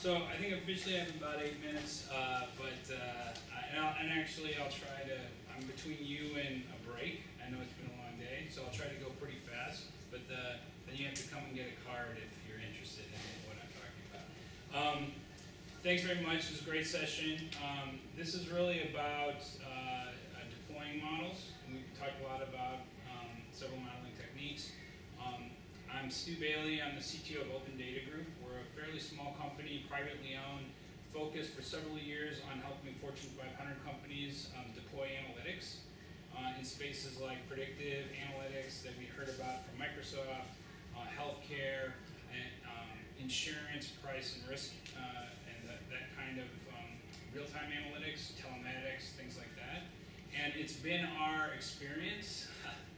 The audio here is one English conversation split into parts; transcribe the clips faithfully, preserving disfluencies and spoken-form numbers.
So I think officially I have about eight minutes, uh, but uh, and, I'll, and actually I'll try to, I'm between you and a break. I know it's been a long day, so I'll try to go pretty fast, but uh, then you have to come and get a card if you're interested in what I'm talking about. Um, thanks very much, it was a great session. Um, this is really about uh, uh, deploying models. We talked a lot about um, several modeling techniques. Um, I'm Stu Bailey, I'm the C T O of Open Data Group. We're a fairly small company, privately owned, focused for several years on helping Fortune five hundred companies um, deploy analytics uh, in spaces like predictive analytics that we heard about from Microsoft, uh, healthcare, and um, insurance, price and risk, uh, and that, that kind of um, real-time analytics, telematics, things like that. And it's been our experience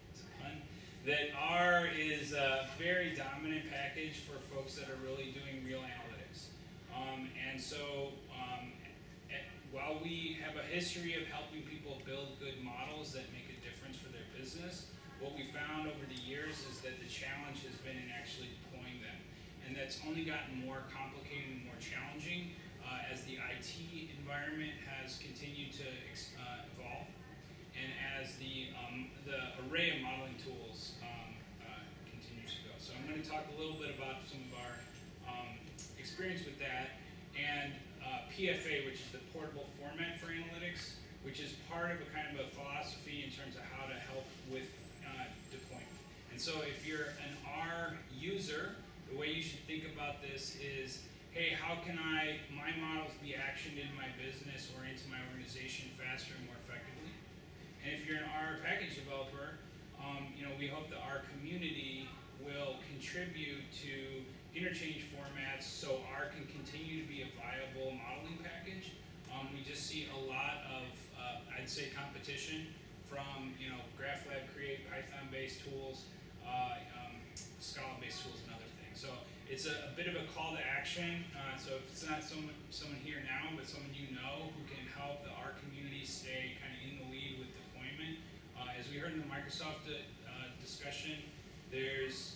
that R is a very dominant package for folks that are really doing real analytics. Um, and so um, at, while we have a history of helping people build good models that make a difference for their business, what we found over the years is that the challenge has been in actually deploying them. And that's only gotten more complicated and more challenging uh, as the I T environment has continued to uh, evolve. And as the, um, the array of modeling tools um, uh, continues to go. So I'm going to talk a little bit about some of our um, experience with that, and uh, P F A, which is the portable format for analytics, which is part of a kind of a philosophy in terms of how to help with uh, deployment. And so if you're an R user, the way you should think about this is, hey, how can I, my models be actioned in my business or into my organization faster and more effectively? And if you're an R package developer, um, you know, we hope that our community will contribute to interchange formats so R can continue to be a viable modeling package. Um, we just see a lot of, uh, I'd say, competition from, you know, GraphLab Create, Python-based tools, uh, um, Scala-based tools, and other things. So it's a, a bit of a call to action. Uh, so if it's not someone, someone here now, but someone you know who can help the R community stay kind of in the lead with deployment. Uh, as we heard in the Microsoft uh, discussion, there's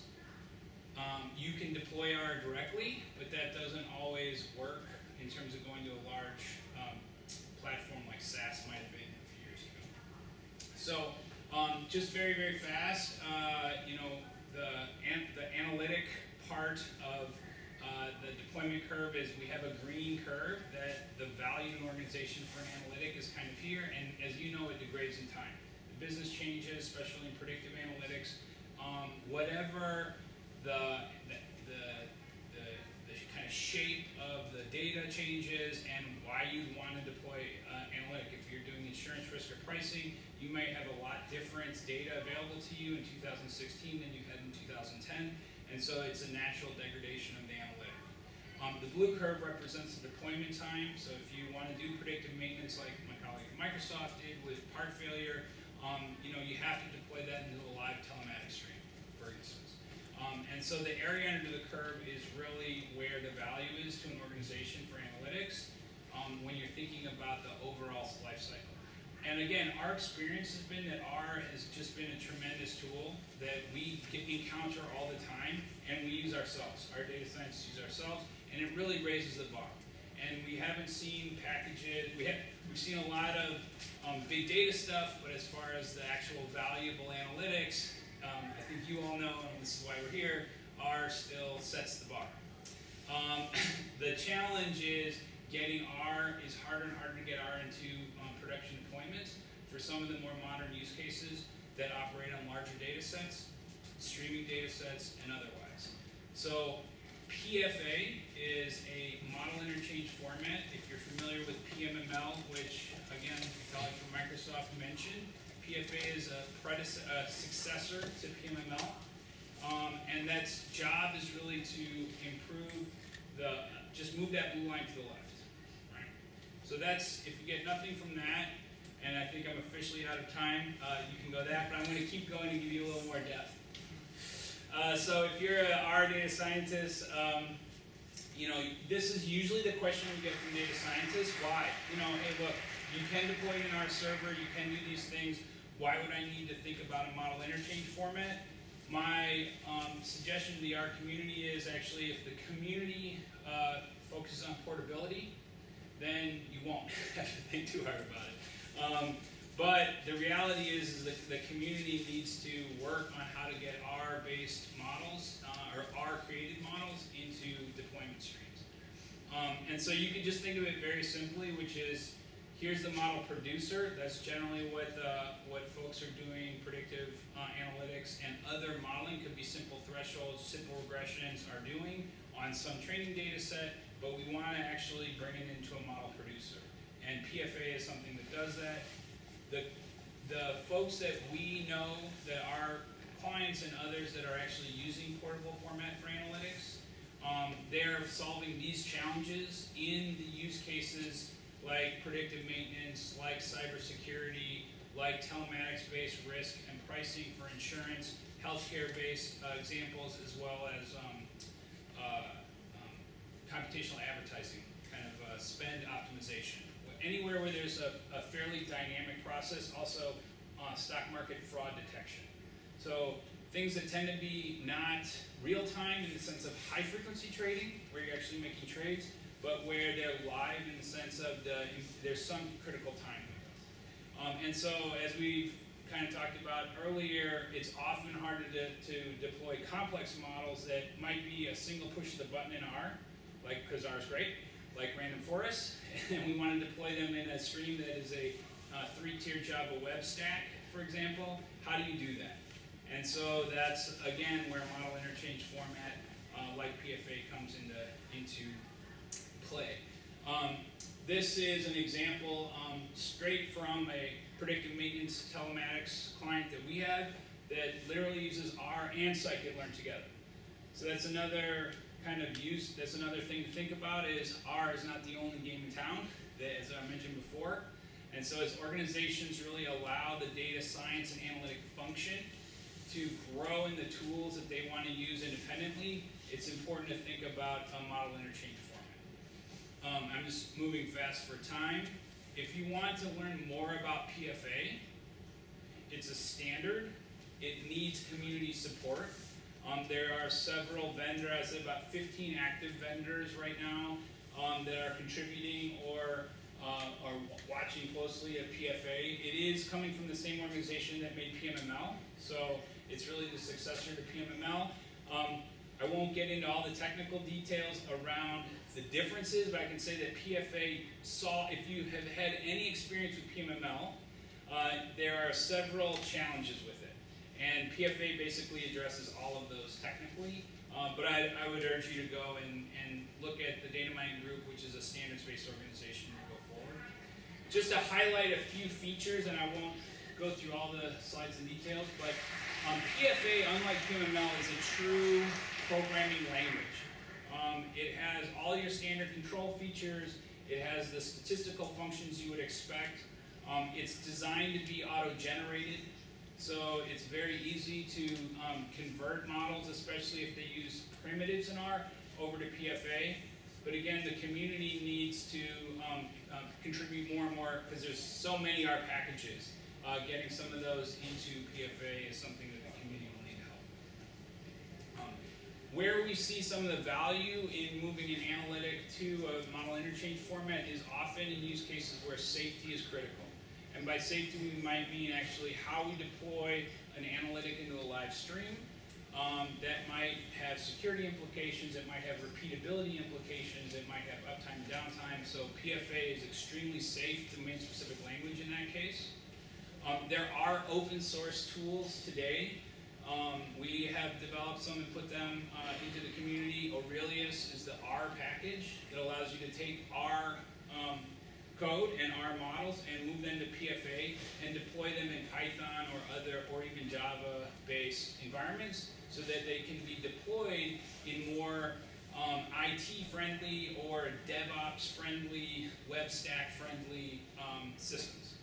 um, you can deploy R directly, but that doesn't always work in terms of going to a large um, platform like SaaS might have been a few years ago. So um, just very, very fast, uh, you know, the, an the analytic part of uh, the deployment curve is we have a green curve that the value in an organization for an analytic is kind of here, and as you know, it degrades in time. The business changes, especially in predictive analytics. Um, whatever the, the, the, the, the kind of shape of the data changes and why you want to deploy uh, analytic. If you're doing insurance risk or pricing, you may have a lot different data available to you in two thousand sixteen than you had in two thousand ten. And so it's a natural degradation of the analytic. Um, the blue curve represents the deployment time. So if you want to do predictive maintenance like my colleague at Microsoft did with part failure, um, you know, you have to deploy that into a live telematics stream, for instance. Um, and so the area under the curve is really where the value is to an organization for analytics um, when you're thinking about the overall life cycle. And again, our experience has been that R has just been a tremendous tool that we get, encounter all the time, and we use ourselves. Our data scientists use ourselves, and it really raises the bar. And we haven't seen packages, we have, we've seen a lot of um, big data stuff, but as far as the actual valuable analytics, um, I think you all know, and this is why we're here, R still sets the bar. Um, the challenge is getting R, is harder and harder to get R into um, production deployments for some of the more modern use cases that operate on larger data sets, streaming data sets, and otherwise. So P F A is a model interchange format. If you're familiar with P M M L, which again, a colleague from Microsoft mentioned, P F A is a, a successor to P M M L. Um, and that's job is really to improve the, just move that blue line to the left. So that's, if you get nothing from that, and I think I'm officially out of time, uh, you can go that, but I'm going to keep going to give you a little more depth. Uh, so if you're an R data scientist, um, you know, this is usually the question we get from data scientists. Why? You know, hey, look, you can deploy in our server, you can do these things. Why would I need to think about a model interchange format? My um, suggestion to the R community is actually if the community uh, focuses on portability, then you won't have to think too hard about it. Um, but the reality is, is that the community needs to work on how to get R-based models, uh, or R-created models into deployment streams. Um, and so you can just think of it very simply, which is, here's the model producer. That's generally what, uh, what folks are doing, predictive uh, analytics and other modeling, could be simple thresholds, simple regressions, are doing on some training data set, but we want to actually bring it into a model producer. And P F A is something that does that. The, the folks that we know that are clients and others that are actually using portable format for analytics, um, they're solving these challenges in the use cases like predictive maintenance, like cybersecurity, like telematics-based risk and pricing for insurance, healthcare-based uh, examples, as well as um, uh, um, computational advertising, kind of uh, spend optimization. Anywhere where there's a, a fairly dynamic process, also uh, stock market fraud detection. So things that tend to be not real-time in the sense of high-frequency trading, where you're actually making trades, but where they're live in the sense of the, there's some critical time window. Um, and so as we've kind of talked about earlier, it's often harder to, to deploy complex models that might be a single push of the button in R, like, because R is great, like random forest, and we want to deploy them in a stream that is a uh, three-tier Java web stack, for example. How do you do that? And so that's, again, where model interchange format, uh, like P F A, comes into, into play. Um, this is an example um, straight from a predictive maintenance telematics client that we have that literally uses R and scikit-learn together. So that's another kind of use, that's another thing to think about, is R is not the only game in town, that, as I mentioned before. And so as organizations really allow the data science and analytic function to grow in the tools that they want to use independently, it's important to think about a model interchange format. Um, I'm just moving fast for time. If you want to learn more about P F A, it's a standard. It needs community support. Um, there are several vendors, I said about fifteen active vendors right now um, that are contributing or uh, are watching closely at P F A. It is coming from the same organization that made P M M L, so it's really the successor to P M M L. Um, I won't get into all the technical details around the differences, but I can say that P F A saw, if you have had any experience with P M M L, uh, there are several challenges with it. And P F A basically addresses all of those technically, uh, but I, I would urge you to go and, and look at the Data Mining Group, which is a standards-based organization, to go forward. Just to highlight a few features, and I won't go through all the slides in details, but um, P F A, unlike P M M L, is a true programming language. Um, it has all your standard control features. It has the statistical functions you would expect. Um, it's designed to be auto-generated. So it's very easy to um, convert models, especially if they use primitives in R, over to P F A. But again, the community needs to um, uh, contribute more and more, because there's so many R packages. Uh, getting some of those into P F A is something that the community will need help. Um, where we see some of the value in moving an analytic to a model interchange format is often in use cases where safety is critical. And by safety, we might mean actually how we deploy an analytic into a live stream. Um, that might have security implications, it might have repeatability implications, it might have uptime and downtime. So P F A is extremely safe, domain-specific language in that case. Um, there are open source tools today. Um, we have developed some and put them uh, into the community. Aurelius is the R package that allows you to take R um, code and R models and move them to P F A and deploy them in Python or other, or even Java-based environments, so that they can be deployed in more um, I T-friendly or DevOps-friendly, web stack-friendly um, systems.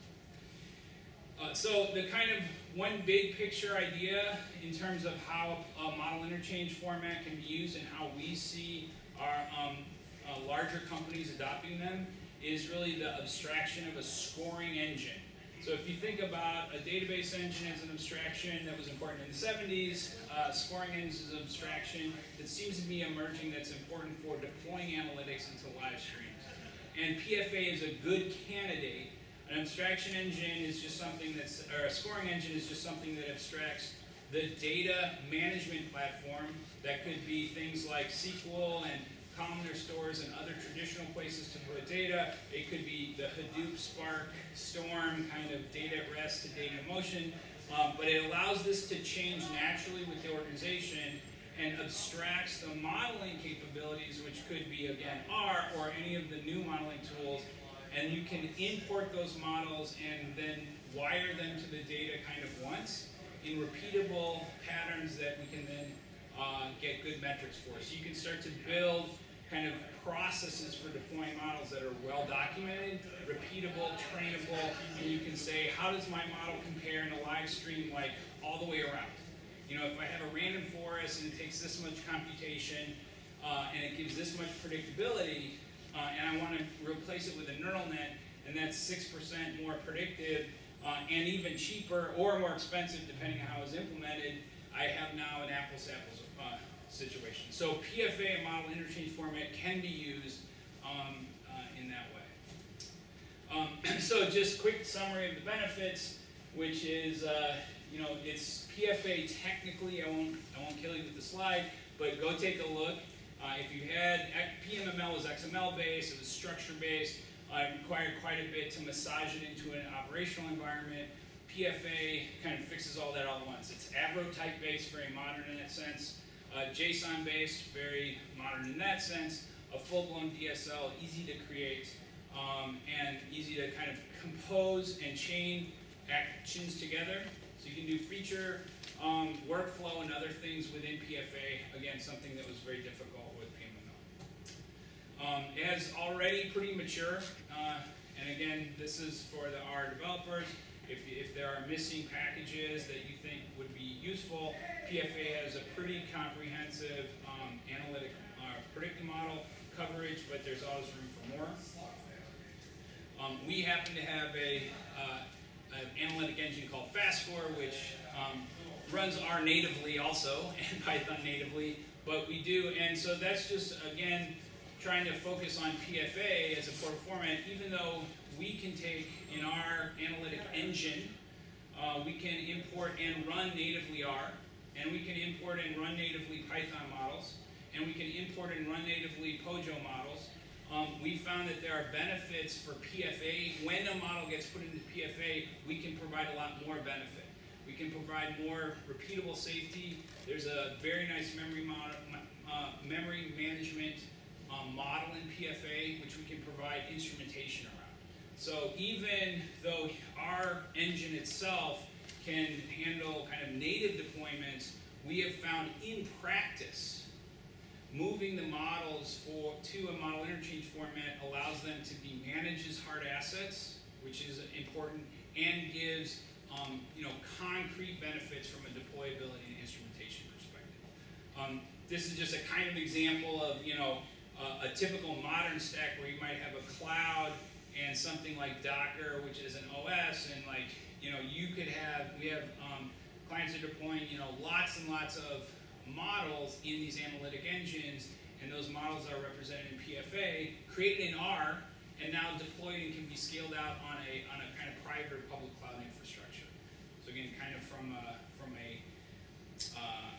Uh, so the kind of one big picture idea in terms of how a model interchange format can be used and how we see our um, uh, larger companies adopting them is really the abstraction of a scoring engine. So if you think about a database engine as an abstraction that was important in the seventies, uh, scoring engines as an abstraction that seems to be emerging that's important for deploying analytics into live streams. And P F A is a good candidate. An abstraction engine is just something that's, or a scoring engine is just something that abstracts the data management platform. That could be things like S Q L and columnar stores and other traditional places to put data. It could be the Hadoop, Spark, Storm kind of data at rest to data in motion. Um, but it allows this to change naturally with the organization and abstracts the modeling capabilities, which could be, again, R or any of the new modeling tools. And you can import those models and then wire them to the data kind of once in repeatable patterns that we can then uh, get good metrics for. So you can start to build kind of processes for deploying models that are well documented, repeatable, trainable, and you can say, how does my model compare in a live stream, like all the way around? You know, if I have a random forest and it takes this much computation uh, and it gives this much predictability, uh, and I want to replace it with a neural net, and that's six percent more predictive uh, and even cheaper or more expensive depending on how it's implemented, I have now an apples-to-apples uh, situation. So P F A, a model interchange format, can be used um, uh, in that way. Um, so just quick summary of the benefits, which is, uh, you know, it's P F A technically, I won't, I won't kill you with the slide, but go take a look. Uh, if you had, P M M L was X M L based, it was structure based, uh, it required quite a bit to massage it into an operational environment. P F A kind of fixes all that all at once. It's Avro type based, very modern in that sense. Uh, JSON based, very modern in that sense. A full-blown D S L, easy to create, um, and easy to kind of compose and chain actions together. So you can do feature, um, workflow, and other things within P F A. Again, something that was very difficult with P M M L. Um, it has already pretty mature, uh, and again, this is for the R developers. If, if there are missing packages that you think would be useful, P F A has a pretty comprehensive um, analytic uh, predictive model coverage, but there's always room for more. Um, we happen to have a uh, an analytic engine called FastScore, which um, runs R natively also, and Python natively, but we do, and so that's just, again, trying to focus on P F A as a core format, even though we can take in our analytic engine, uh, we can import and run natively R, and we can import and run natively Python models, and we can import and run natively Pojo models. Um, we found that there are benefits for P F A. When a model gets put into P F A, we can provide a lot more benefit. We can provide more repeatable safety. There's a very nice memory, model, uh, memory management um, model in P F A, which we can provide instrumentation around. So even though our engine itself can handle kind of native deployments, we have found in practice, moving the models for, to a model interchange format allows them to be managed as hard assets, which is important, and gives um, you know, concrete benefits from a deployability and instrumentation perspective. Um, this is just a kind of example of you know uh, a typical modern stack where you might have a cloud and something like Docker, which is an O S, and like you know you could have we have um, clients are deploying you know lots and lots of models in these analytic engines, and those models are represented in P F A, created in R, and now deployed and can be scaled out on a on a kind of private or public cloud infrastructure. So again, kind of from a, from a uh,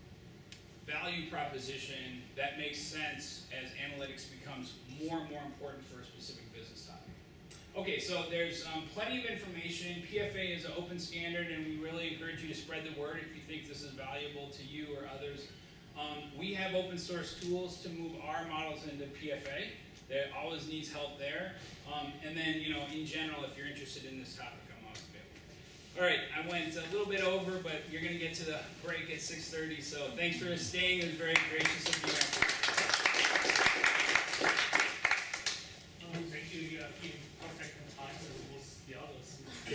value proposition that makes sense as analytics becomes more and more important for a specific business topic. Okay, so there's um, plenty of information. P F A is an open standard, and we really encourage you to spread the word if you think this is valuable to you or others. Um, we have open source tools to move our models into P F A. There always needs help there. Um, and then, you know, in general, if you're interested in this topic, I'm always available. All right, I went a little bit over, but you're going to get to the break at six thirty, so thanks for staying. It was very gracious of you. Um, thank you. You have been perfect in time as was the others.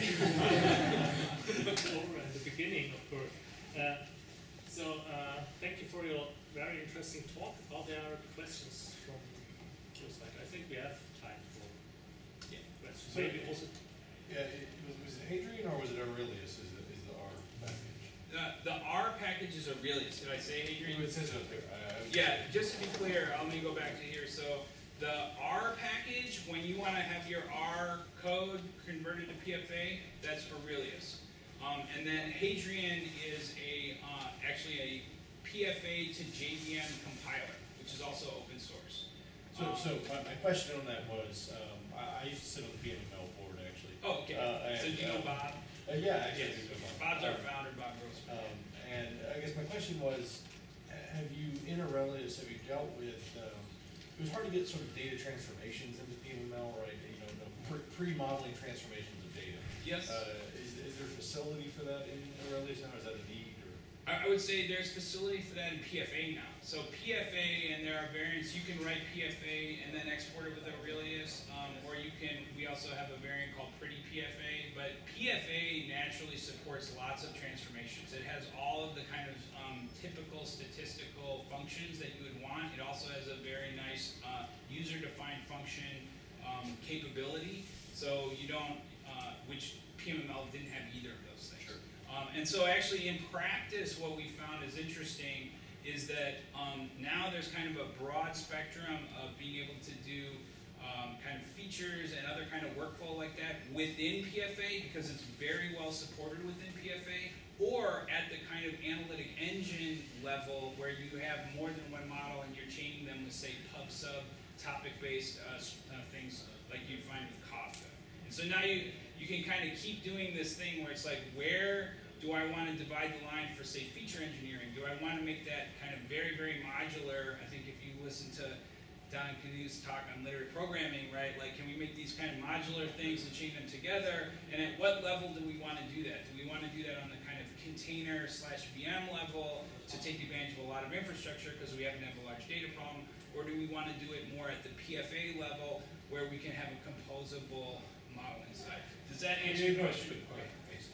Over at the beginning, of course. Uh, so, uh, thank you for your very interesting talk. Are there questions from your side? I think we have time for yeah. questions. So Maybe also. Yeah, it was, was Hadrian or was it Aurelius? Is the, is the R package? The, the R package is Aurelius. Did I say Hadrian? It says it up there. I, I Yeah, just to be clear, let me go back to here. So the R package, when you want to have your R code converted to P F A, that's Aurelius. Um, and then Hadrian is a uh, actually a P F A to J V M compiler, which is also open source. So, Um, so my, my question on that was, um, I, I used to sit on the P M M L board actually. Oh, okay. Uh, so and, do you know uh, Bob? Uh, yeah, actually. Yes. I do know Bob. Bob's our Um, founder, Bob Grossman. Um, and I guess my question was, have you, in Aurelius, have you dealt with, um, it was hard to get sort of data transformations into P M M L, right? You know, no, pre- pre-modeling transformations of data. Yes. Uh, is, is there facility for that in Aurelius now, or is that a need, or? I I would say there's facility for that in P F A now. So P F A, and there are variants, you can write P F A and then export it with Aurelius, um, or you can, we also have a variant called Pretty P F A, but P F A naturally supports lots of transformations. It has all of the kind of um, typical statistical functions that you would want. It also has a very nice uh, user-defined function um, capability, so you don't, uh, which P M M L didn't have either of those things. Sure. Um, and so actually in practice, what we found is interesting is that um, now there's kind of a broad spectrum of being able to do um, kind of features and other kind of workflow like that within P F A because it's very well supported within P F A, or at the kind of analytic engine level where you have more than one model and you're chaining them with, say, pub sub topic-based uh, uh, things like you find with Kafka. And so now you, you can kind of keep doing this thing where it's like, where do I want to divide the line for, say, feature engineering? Do I want to make that kind of very, very modular? I think if you listen to Don Canute's talk on literate programming, right, like can we make these kind of modular things and chain them together? And at what level do we want to do that? Do we want to do that on the kind of container slash V M level to take advantage of a lot of infrastructure because we happen to have a large data problem? Or do we want to do it more at the P F A level where we can have a composable model inside? Does that answer your question? Okay, thanks.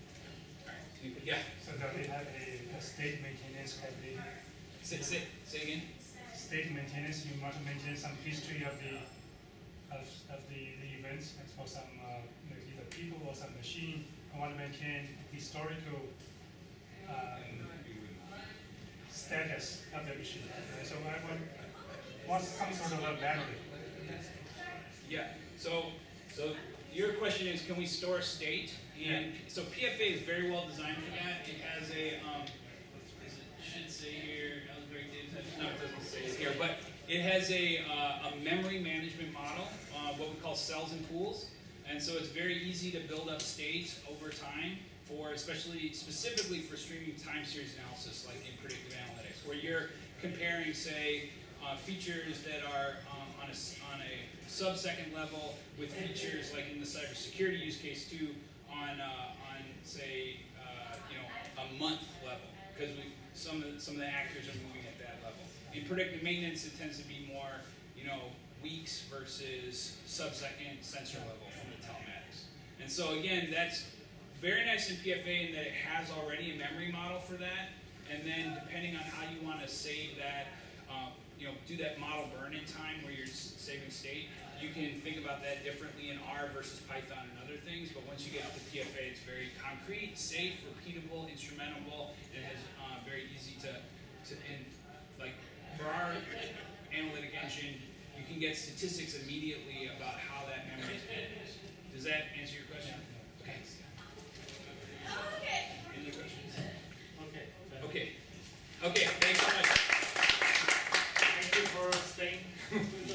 Yeah. So that we have a, a state maintenance capability. Say, say, say again. State maintenance, you want to maintain some history of the of, of the, the events, and for some uh, you know, either people or some machine. I want to maintain historical um, status of the machine. And so I want, want some sort of a memory. Yeah. So, so your question is, can we store state? And so P F A is very well designed for that. It has a, um, as it should say here, algebraic data type. No, it doesn't say it here, but it has a, uh, a memory management model, uh, what we call cells and pools. And so it's very easy to build up state over time for, especially specifically for streaming time series analysis, like in predictive analytics, where you're comparing, say, uh, features that are um, on a on a sub-second level with features like in the cybersecurity use case too, on uh, on say uh, you know a month level, because we some of the, some of the actors are moving at that level. In predictive maintenance, it tends to be more you know weeks versus sub-second sensor level from the telematics. And so again, that's very nice in P F A in that it has already a memory model for that. And then depending on how you want to save that, um, you know, do that model burn-in time where you're saving state, you can think about that differently in R versus Python and other things. But once you get to P F A, it's very concrete, safe, repeatable, instrumentable, and has uh, very easy to, to in, like for our analytic engine, you can get statistics immediately about how that memory is used. Does that answer your question? Okay. Any other questions? Okay. Okay. Okay, thanks so much.